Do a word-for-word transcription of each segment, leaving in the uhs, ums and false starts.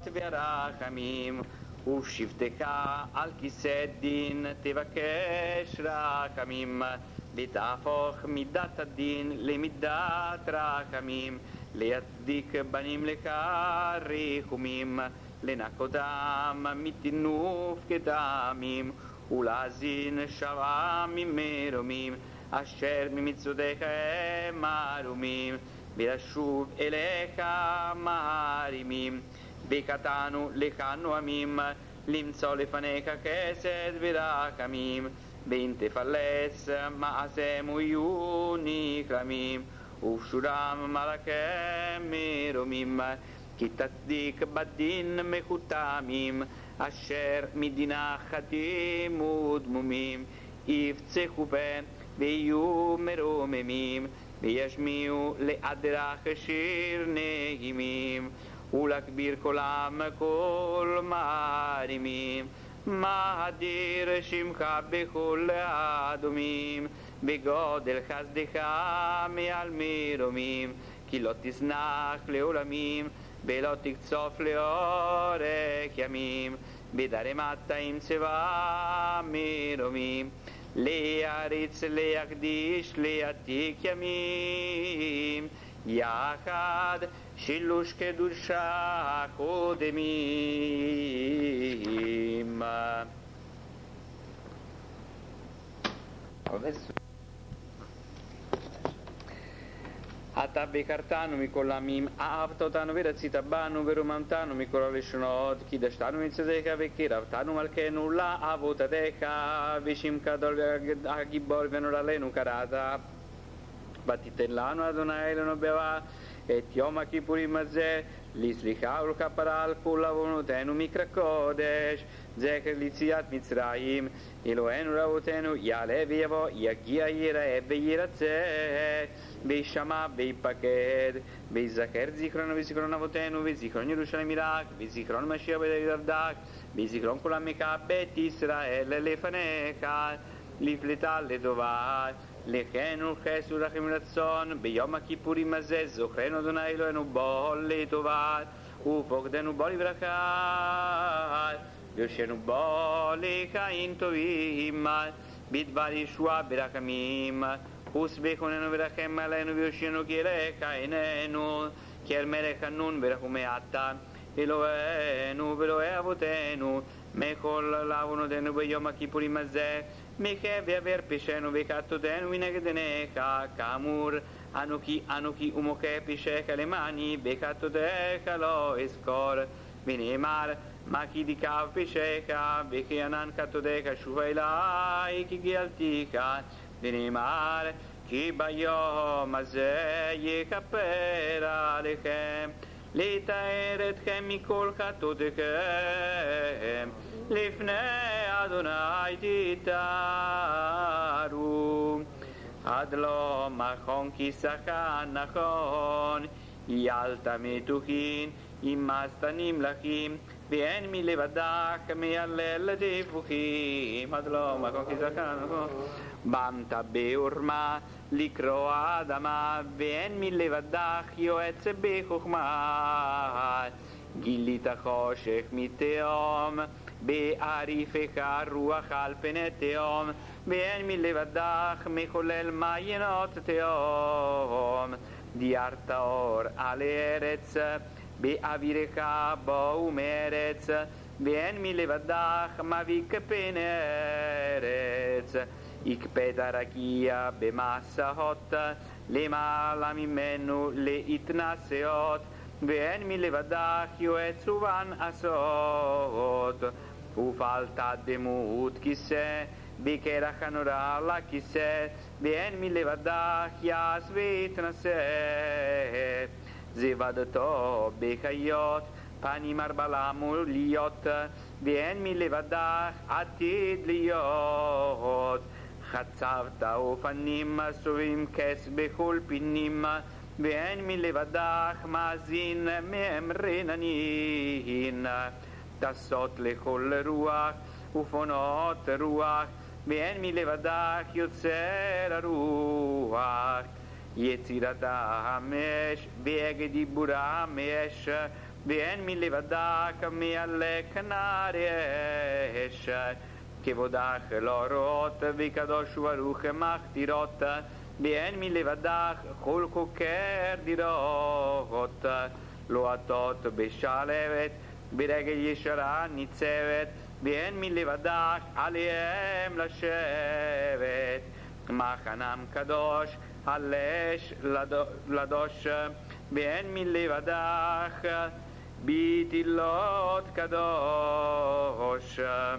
והרחמים, ובשבתך על כיסא דין תבקש רחמים, ותהפוך מידת הדין למידת רחמים, להצדיק בנים לך רחומים, לנקותם מטינוף כדמים, ולהזין שווה ממרומים, אשר ממצוותיך הם ערומים, ולשוב אליך מערימים. וקטנו לך נועמים, למצוא לפניך חסד ורחמים, ואם תפלס מעשיהם יהיו נכרמים, ובשורם מלאכיהם מרומים. כי תצדיק בדין מחותמים, אשר מדינה חדים ודמומים, יפצחו פה ויהיו מרוממים, וישמיעו לאדרך שיר נעימים, ולהגביר קולם קול מערימים. מאדיר שמך בכל האדומים, בגודל חסדך מעל מרומים, כי לא תזנח לעולמים, ולא תקצוף לאורך ימים, בדרי מטה עם צבא מרומים, להריץ, להקדיש, להעתיק ימים, יחד שילוש קדושה קודמים. אתה ביקרתנו מכל העמים, אהבת אותנו ורצית בנו ורוממתנו מכל הלשונות, קידשתנו מצוותיך וקירבתנו מלכנו לעבודתך, בשם גדול הגיבור ונורא לנו קראת. ותיתן לנו אדוני אלוהינו באהבה את יום הכיפורים הזה, לסליחה ולכפרה על כל עוונותינו מקרא קודש, זכר ליציאת מצרים. אלוהינו לאבותינו יעלה ויבוא, יגיע ייראה וירצה, וישמע ויפקד, ויזכר זיכרון וזיכרון אבותינו, וזיכרון ירושלים עיראק, וזיכרון משיח בדוד עבדך, וזיכרון כל עמך בית ישראל לפניך, לפליטה לטובה. לכן ולחס ולרחמים ורצון ביום הכיפורים הזה, זוכרנו אדוני אלוהינו בו לטובה, ופוקדנו בו לברכה, ויושנו בו לחיים טובים, בדבר ישועה ברחמים. וסביחוננו ורחם עלינו ויושנו כי אליך עינינו, כי אל מלך חנון ורחומי עתה, אלוהינו ואלוהי אבותינו, מכל עוונותינו ביום הכיפורים הזה, מכאב ועבר פשענו וחטאותינו מנגד עיניך, כאמור אנוכי אנוכי ומוחה פשעיך למעני, וחטאותיך לא אזכור. ונאמר מה כי תקף פשעיך, וכי ענן חטאותיך שובה אלי, כי גאלתיך. ונאמר כי ביום הזה יכפר עליכם, לטהר אתכם מכל חטאותיכם, לפני אדוני תתארו. עד לא מכון כיסך נכון, יעלת מתוכין, אימצת נמלכים, ואין מלבדך מהלל דיווחים. עד לא מכון כיסך נכון, במת בעורמה לקרוע אדמה, ואין מלבדך יועץ בחוכמה. גילית חושך מתהום, בעריפך רוח על פני תהום, ואין מלבדך מחולל מעיינות תהום. דיירת אור על ארץ, באווירך באו מארץ, ואין מלבדך מביק פן ארץ. הקפאת רקיע במסעות, למעלה ממנו להתנשאות, ואין מלבדך יועץ ובן עשות. ופעלת דמות כיסא, בקרח הנורא לכיסא, ואין מלבדך יעש והתנשא. זיוודתו בחיות, פנים ארבע מול להיות, ואין מלבדך עתיד להיות. חצבת אופנים מסובים כס בכל פינים, ואין מלבדך מאזין מהם רננין. טסות לכל רוח ופונות רוח, ואין מלבדך יוצר הרוח. יצירת המש ואגד דיבורה המש, ואין מלבדך מהלך נערי אש, כבודך לא רואות וקדוש וברוך מחתירות, ואין מלבדך כל חוקר דירות, לא עטות בשלבת ברגל ישרה ניצבת, ואין מלבדך עליהם לשבת, מחנם קדוש הלש לדוש, ואין מלבדך בתהילות קדוש.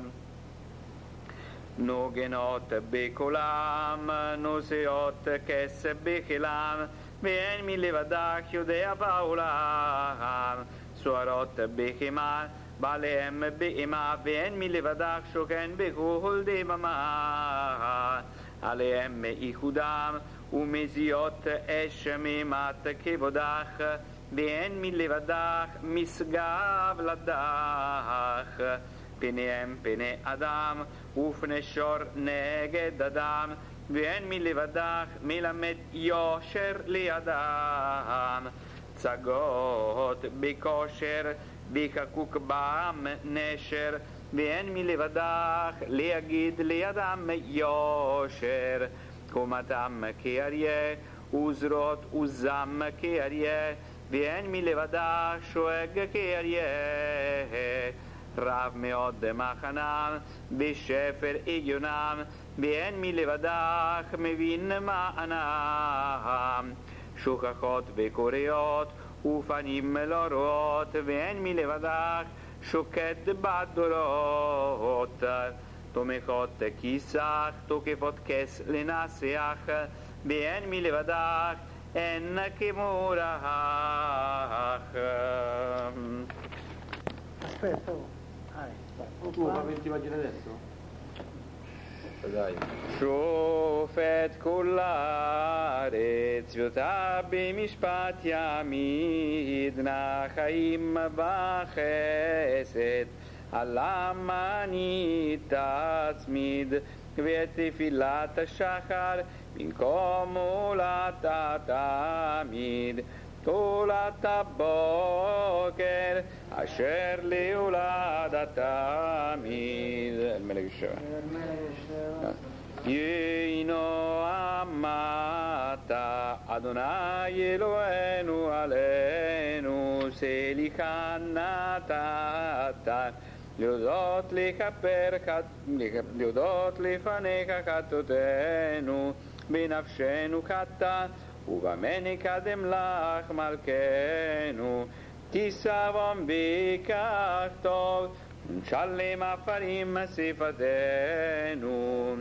נוגנות בקולם, נושאות כסף בחילם, ואין מלבדך יודע בעולם, סוערות בחימה, בעליהם באימה, ואין מלבדך שוכן בכל דממה, עליהם מאיחודם ומזיות אש מימת כבודך, ואין מלבדך משגב לדך, פניהם פני אדם ופני שור נגד אדם, ואין מלבדך מלמד יושר לידם, צגות בכושר בחקוק בם נשר, ואין מלבדך להגיד לידם יושר, קומתם כאריה וזרועות וזם כאריה, ואין מלבדך שואג כאריה, רב מאוד מחנם בשפר עגיונם, ואין מלבדך מבין מענם, שוכחות וקוריות ופנים לא רואות, ואין מלבדך שוקד בדורות, תומכות כיסך תוקפות כס לנסח, ואין מלבדך אין כמורך. Aspetta, oh. Ah, dai. Tu fa venti pagine adesso? Dai. שופט כל הארץ ואותה במשפט יעמיד, נא חיים בחסד עלם אני תצמיד, ואת תפילת השחר במקום עולת תמיד, תולת הבוקר אשר להולדת תמיד. الملك الشعر יינו עמת אדוני אלוהינו עלינו, סליחה נתת להודות לכפר, להודות לפניך חטאותינו, בנפשנו חטא ובמה נקדם לך מלכנו, תישבון בכך טוב ונשלם עפרים שפתנו,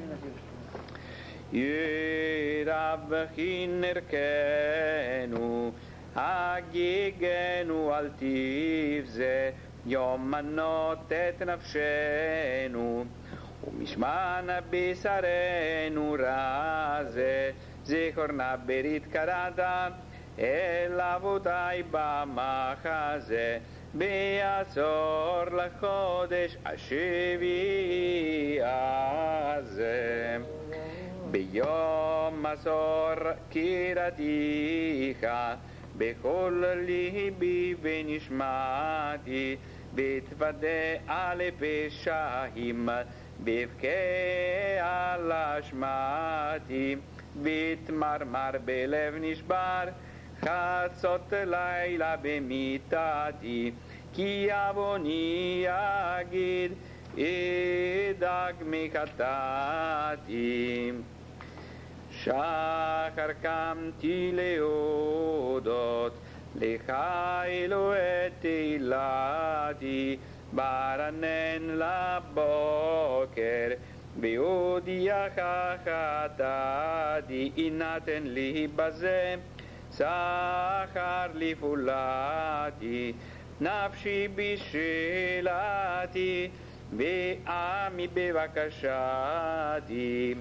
ירבחי נרכנו הגיגנו אל תבזה, יום מנות את נפשנו ומשמן בשרנו רזה, זכורנה ברית קראת אל אבותי במחזה, בעשור לחודש השביעי הזה, ביום מסור קראתיך בכל ליבי ונשמעתי, והתוודה על פשעים ואבכה על אשמתי, והתמרמר בלב נשבר חצות לילה במיטתי, כי עווני אגיד אדאג מחטאתי. שחר קמתי להודות לך אלוהי תהילתי, ברנן לבוקר בהודיעך חטאתי, יינתן לי בזה שכר לפעולתי, נפשי בשאלתי ועמי בבקשתי.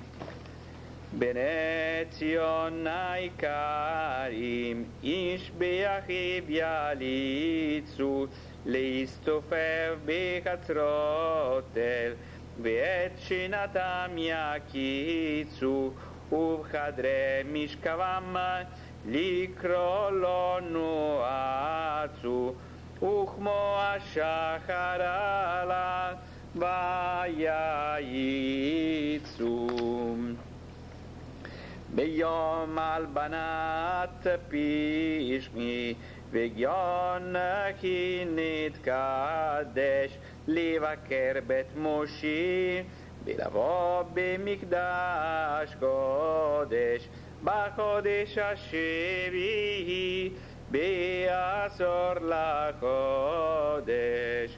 בני ציון היקרים איש באחיו יליצו, להסתופף בחצרות אל ואת שנתם יקיצו, ובחדרי משכבם לקרוא לו נועצו, וכמו השחר עלה ויעיצו. ביום הלבנת פשעי וגיון כי נתקדש לבקר בית משה ולבוא במקדש קודש בחודש השביעי בעשור לחודש.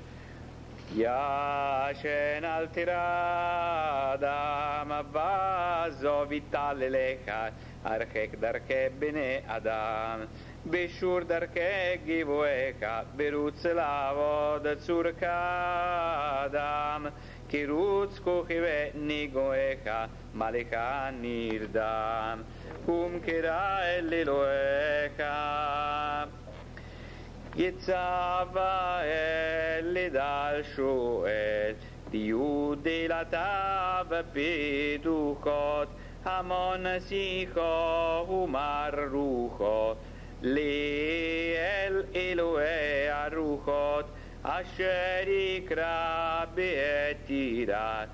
ישן אל תירא אדם ועזוב יתעללך הרחק דרכי בני אדם בשור דרכי גבוהך ברוץ לעבוד צורך אדם כי רוץ כוחי וניגויך מלך נרדם קום קרא אל אלוהיך יצווה אל לדל שואל תהיו דלתיו פתוחות המון שיחו ומרוחו לאל אלוהי הרוחות אשר יקרא בעתירה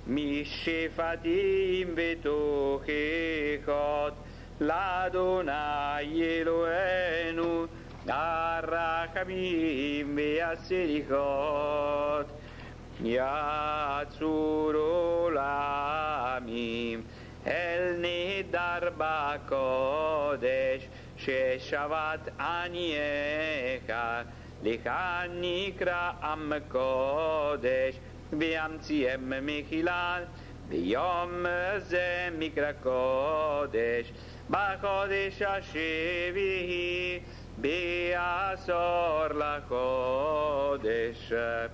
משפטים ותוכחות לאדוני אלוהינו הרחמים והסליחות יצור עולמים אל נהדר בקודש ששבת ענייך לך נקרא עם קודש וימציאם מחילה ביום זה מקרא קודש בחודש השביעי בעשור לחודש.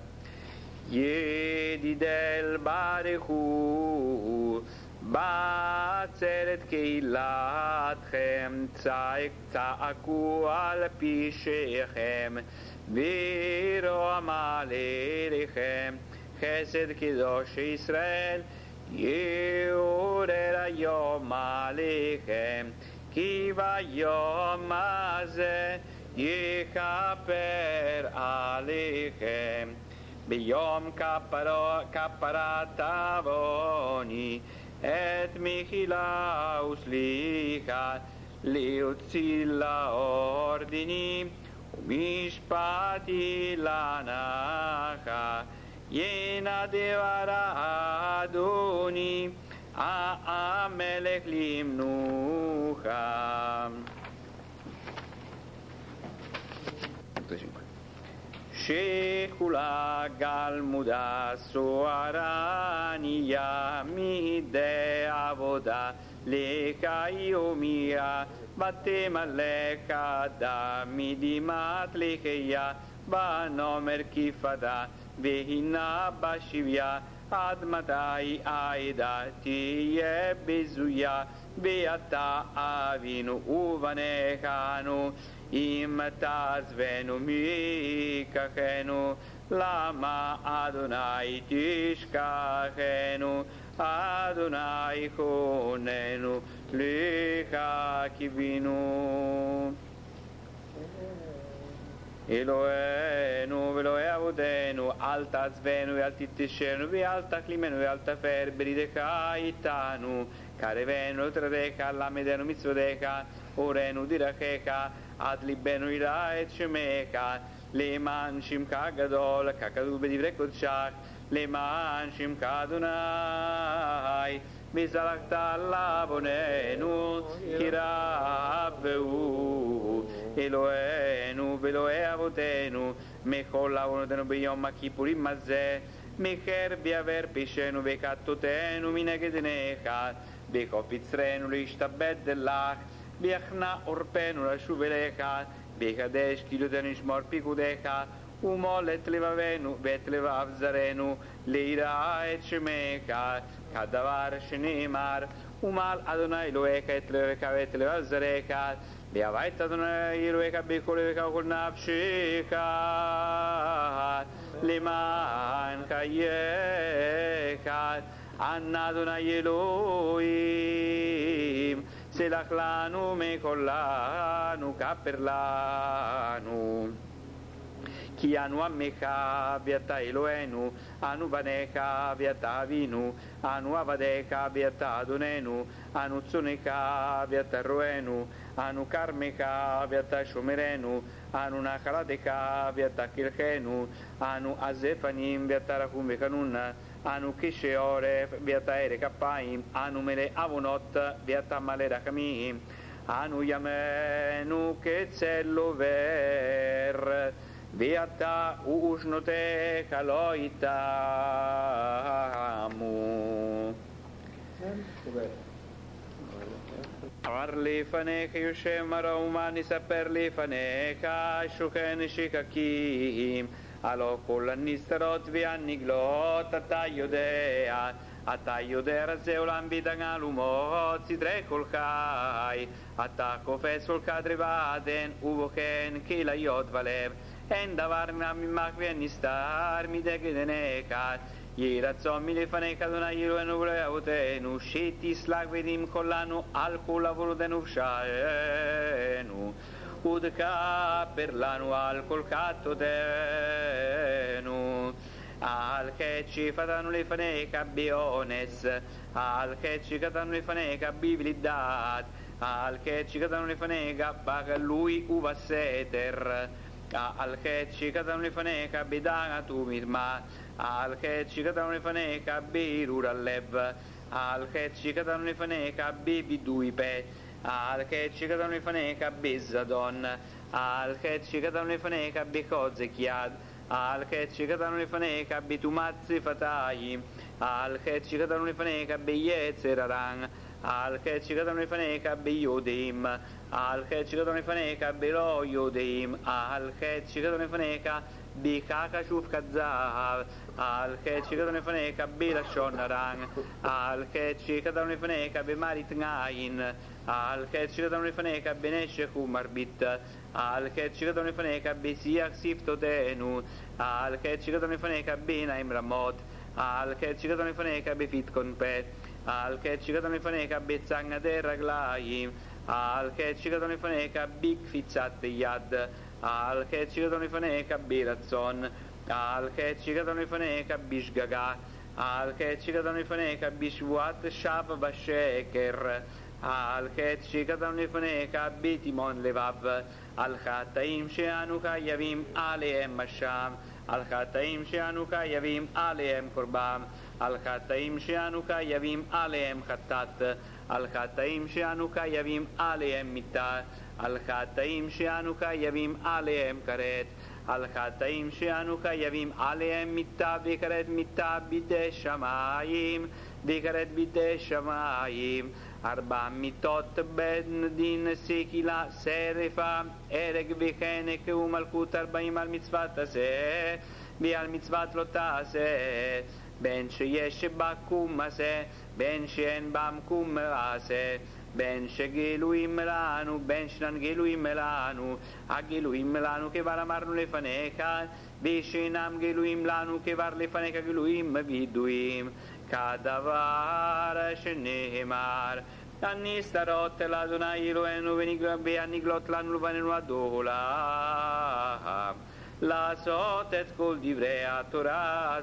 ידידל ברכו בעצרת קהילתכם צעקו על פשעיכם ורועם עליכם חסד קדוש ישראל יעורר היום עליכם כי ביום הזה יכפר עליכם ביום כפרת עווני את מחילה וסליחה להוציא לאור דינים ומשפטי לנחה ינה דבר אדוני המלך למנוחה. שכולה גלמודה סוערניה מידי עבודה לך יומיה ותמלך דם מדמעת לחיה ונאמר כפדה והנה בשביה עד מתי העדה תהיה בזויה ואתה אבינו ובניכנו אם תעזבנו מקחנו למה אדוני תשכחנו אדוני חוננו לך קיווינו. אלוהינו ואלוהי אבותינו אל תעזבנו ואל תתשרנו ואל תכלימנו ואל תפר בריתך איתנו קרבנו לתורתך למדנו מצוותיך אורנו דרכיך עד ליבנו יראה את שמך למען שמך הגדול ככתוב בדברי קודשך למען שמך אדוני וזרקת לעווננו כי רבו. אלוהינו ואלוהי אבותינו מכל עוונותינו ביום הכיפורים הזה מכר בעבר פשענו וחטאותינו מנגד עיניך בחוף יצרנו להשתבט לך ביחנא עורפנו לשוב אליך בקדש קהילותינו לשמור פיקודיך ומול את לבבנו ואת לבב זרנו ליראה את שמך כדבר שנאמר ומל אדוני אלוהיך את לבבך ואת לבב זרעך ואהבה את אדוני אלוהיך בכל לבבך וכל נפשך למען חייך ענה אדוני אלוהים סלח לנו מכל לנו כפר לנו כי אנו עמך ואתה אלוהינו, אנו בניך ואתה אבינו, אנו עבדיך ואתה אדוננו, אנו צונך ואתה רוענו, אנו כרמך ואתה שומרנו, אנו נחלתך ואתה קלחנו, אנו עזי פנים ואתה רחום וחנון, אנו קשי עורף ואתה ארץ אפיים, אנו מלא עוונות ואתה מלא רחמים, אנו ימינו כצל עובר, ואתה ושנותיך לא יתמו. אמר לפניך יושב מרום נספר לפניך שוכן שיקקים, הלא כל הנסתרות והנגלות אתה יודע, אתה יודע רזי עולם בידגל ומות סדרי כל חי, אתה קופץ כל קדרי ועדן ובוחן כליות ולב, אין דבר ממך ואין נסתר מדגל עיניך, יהי רצון מלפניך אדוני אלוהינו ולאבותינו, שתסלח ותמחל לנו על כל עוונותינו ופשעינו, ותכפר לנו על כל חטאותינו. על חטא שפטרנו לפניך באונס, על חטא שקטנו לפניך בבלי דעת, על חטא שקטנו לפניך בגלוי ובסתר, על חטא שקטנו לפניך בדעת ומרמה, על חטא שקטנו לפניך בערעור הלב, על חטא שקטנו לפניך בבידוי פה, על חטא שקטנו לפניך בזדון, על חטא שקטנו לפניך בחוזק יד, על חטא שקטנו לפניך בטומאת שפתיים, על חטא שקטנו לפניך ביצר הרע, על חטא שקטנו לפניך ביודעים, על חטא שקטנו לפניך בלא יודעים, על חטא שקטנו לפניך בכחש כזב, על חטא שקטנו לפניך בלשון הרע, על חטא שקטנו לפניך במראית עין, על חטא שקטנו לפניך בנשך ומרבית, על חטא שקטנו לפניך בשיח שפתותינו, על חטא שקטנו לפניך בעיניים רמות, על חטא שקטנו לפניך בפתקון פה, על חטא שקטנו לפניך בצגנדי רגליים, על חטא שקטנו לפניך בקפיצת יד, על חטא שקטנו לפניך ברצון, על חטא שקטנו לפניך בשגגה, על חטא שקטנו לפניך בשבועת שווא בשקר, על חטא שקטנו לפניך בתימון לבב, על חטאים שאנו חייבים עליהם אשם, על חטאים שאנו חייבים עליהם קורבן, על חטאים שאנו חייבים עליהם חטאת, על חטאים שאנו חייבים עליהם מיתה, על חטאים שאנו חייבים עליהם כרת, על חטאים שאנו חייבים עליהם מיתה וכרת מיתה בידי שמיים, וכרת בידי שמיים, ארבע מיתות בן דין סקילה שרפה, הרג וחנק ומלכות ארבעים על מצוות תעשה, ועל מצוות לא תעשה, בין שיש בה קום עשה, בין שאין בה קום עשה, בין שגילויים לנו, בין שנן גילויים לנו, הגילויים לנו כבר אמרנו לפניך, ושאינם גילויים לנו כבר לפניך גילויים וידועים, כדבר שנאמר, הנסתרות אל אדוני אלוהינו והנגלות לנו לבנינו עד עולם, לעשות את כל דברי התורה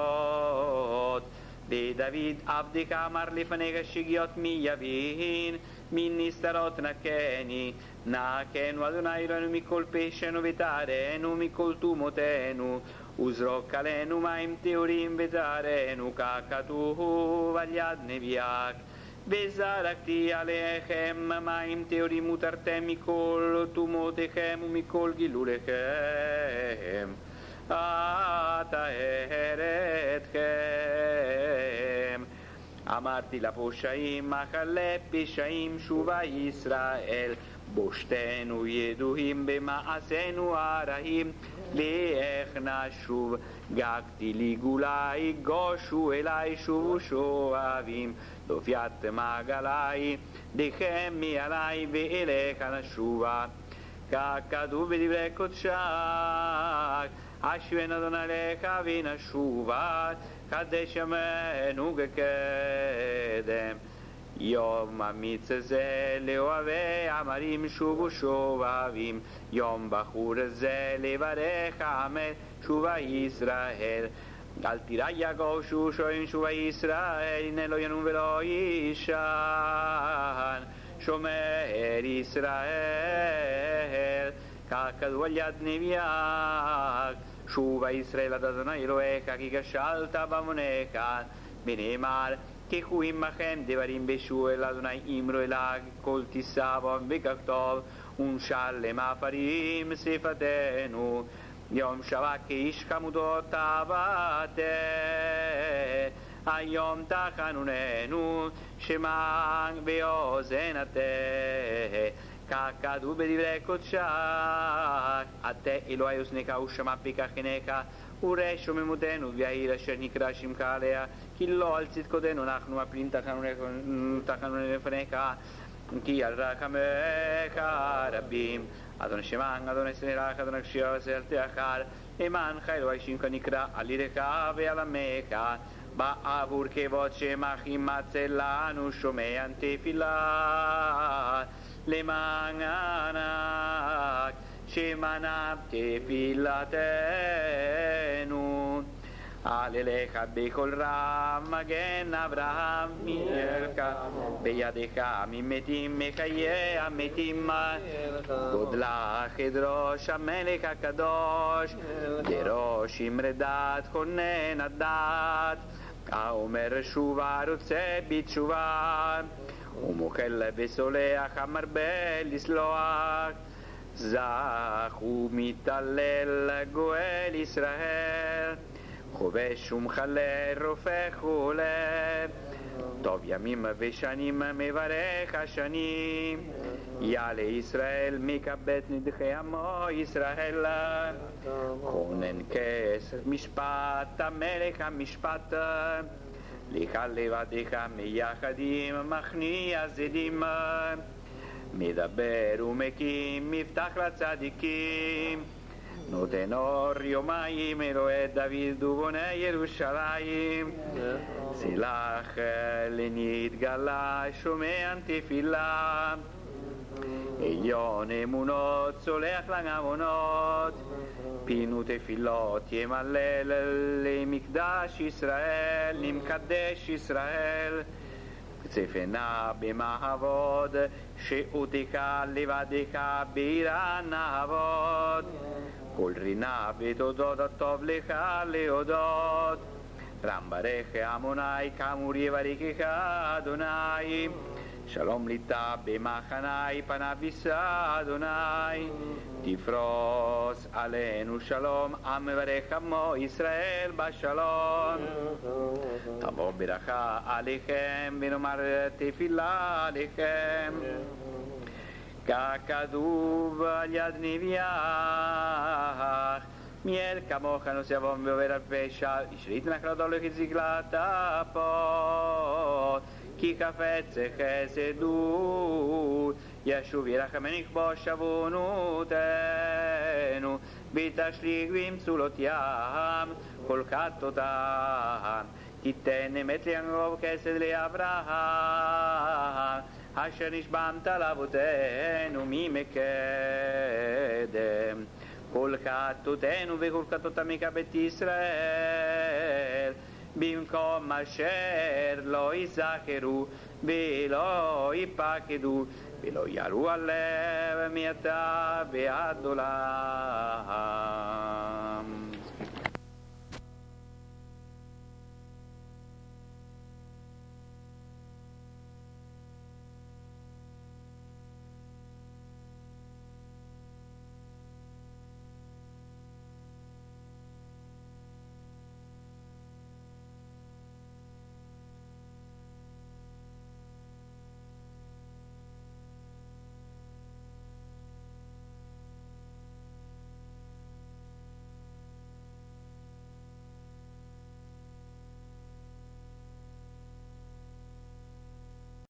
הזאת. ודוד עבדך אמר לפניך שגיאות מי יבין, מנסתרות נקני, נקנו אדוני אלוהינו מכל פשענו ותארנו מכל תומותינו, וזרוק עלינו מים טהורים ותארנו ככתוב על יד נביאך. וזרקתי עליכם מים טהורים ותרתם מכל תומותיכם ומכל גילוליכם, אטהר אתכם. אמרתי לפושעים מחלה פשעים שובה ישראל, בושתנו ידועים במעשינו הרעים, ואיך נשוב גגתי לי גולי, גושו אלי שובו שואבים, דופיית מעגלי דחמי עלי ואליך נשובה, ככתוב בדברי קודשך, אשבנו אדוני אליך ונשובה, קדש ימינו כקדם. יום אמיץ זה לאוהבי עמרים שובו שובבים יום בחור זה לברך עמל שובה ישראל אל תירא יגעו שושוין שובה ישראל הנה לא ינום ולא יישן שומר ישראל ככדו על יד נביאך שובה ישראל עד אדוני אלוהיך כי כשלת בעוונך ונאמר קחו עמכם דברים בשועל אדוני אמרו אליו כל תישא בם וככתוב ונשלם עפרים שפתנו יום שבה כאיש חמודות תעבתה היום תחנוננו שמע באוזן עתה ככתוב בדברי קודשך עתה אלוהי אוזנך ושמע פיקח עיניך וראה שוממותנו ויהי אשר נקרא שמך עליה כי לא על צדקותינו אנחנו מפילים תחנונים לפניך כי על רחמך רבים אדוני שמען אדוני סנילך אדוני קשיו וסלתך למענך אלוהי שמך נקרא על ידך ועל עמך בעבור כבוד שמך ימצא לנו שומע תפילה למענך שמענה תפילתנו על אליך בכל רם מגן אברהם מלכה בידך ממתים מחיי המתים גודלך אדרוש המלך הקדוש דרוש אמרי דת כונן הדת האומר שובה רוצה בתשובה ומוחל וסולח המרבה לסלוח זך ומתעלל גואל ישראל חובש ומחלל רופא חולה טוב ימים ושנים מברך השנים יעלה ישראל מכבד נדחי עמו ישראל כונן כס משפט המלך המשפט לך לבדך מייחדים מכניע זדים מדבר ומקים מבטח לצדיקים נותן אור יומיים אלוהי דוד ובונה ירושלים סלח לנתגלה שומע תפילה עליון אמונות סולח לעוונות פינו תפילות ימלל למקדש ישראל למקדש ישראל צפנה במעבוד שאותך לבדך בירה נעבוד כל רינה ותודות הטוב לך להודות רם ברך עמוני כאמור יברכך אדוני שלום ליטה במחני פניו יישא אדוני תפרוס עלינו שלום עם מברך עמו ישראל בשלום תבוא ברכה עליכם ונאמר תפילה עליכם ככתוב על יד נביאך מיל כמוך נושא יבום ועובר על פשע ישרית נחלתו לחזיק לטפות כי חפץ חסד הוא ישוב ירחם נכבוש עוונותינו ותשליך במצולות ים כל חטאותם תיתן אמת ליעקב חסד לאברהם אשר נשבעת לאבותינו ממקדם כל חטאותינו וכל חטאותם מכבד ישראל במקום אשר לא יזכרו ולא ייפקדו ולא ירו על לב מעתה ועד עולם